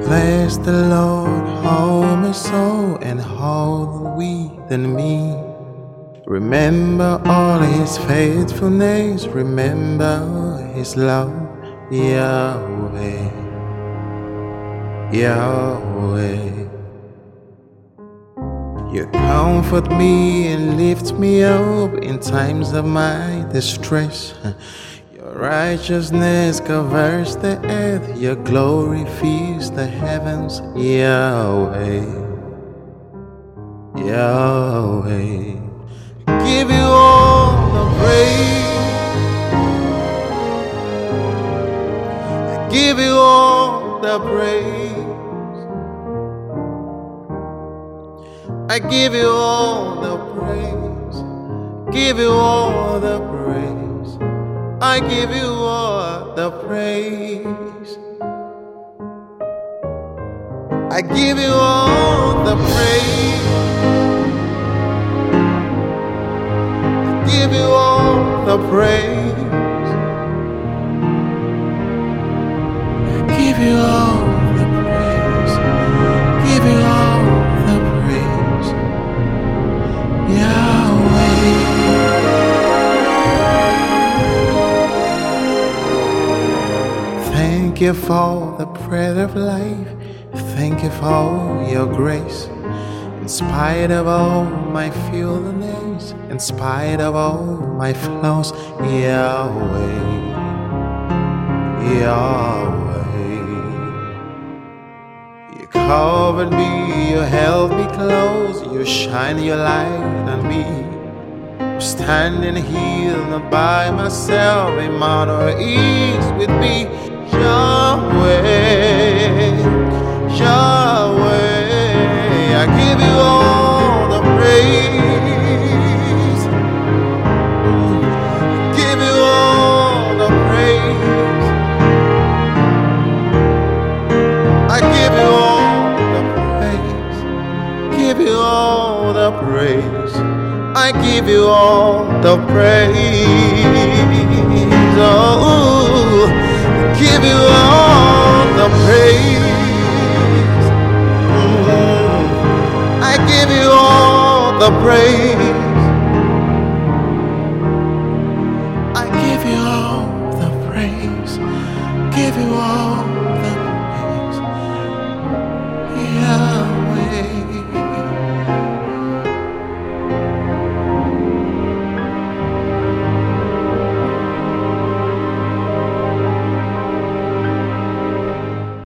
Bless the Lord, oh my soul, and all within me. Remember all His faithfulness, remember His love, Yahweh, Yahweh. You comfort me and lift me up in times of my distress. Your righteousness covers the earth, your glory fills the heavens, Yahweh, Yahweh. Give you all the praise, I give you all the praise, I give you all the praise, give you all the praise, I give you all the praise, I give you all the praise, I give you all the praise, I give you all the praise, give you all the praise, Yahweh. Thank you for the breath of life. Thank you for your grace. In spite of all my feelings, in spite of all my flaws, Yahweh, Yahweh. You covered me, you held me close, you shine your light on me. I'm standing here not by myself, Emmanuel is with me, Yahweh, Yahweh. I give you all the praise, give you all the praise, I give you all the praise, give you all the praise, I give you all the praise, oh, give you all the praise, I give you all the praise, I give you all the praise, give you all the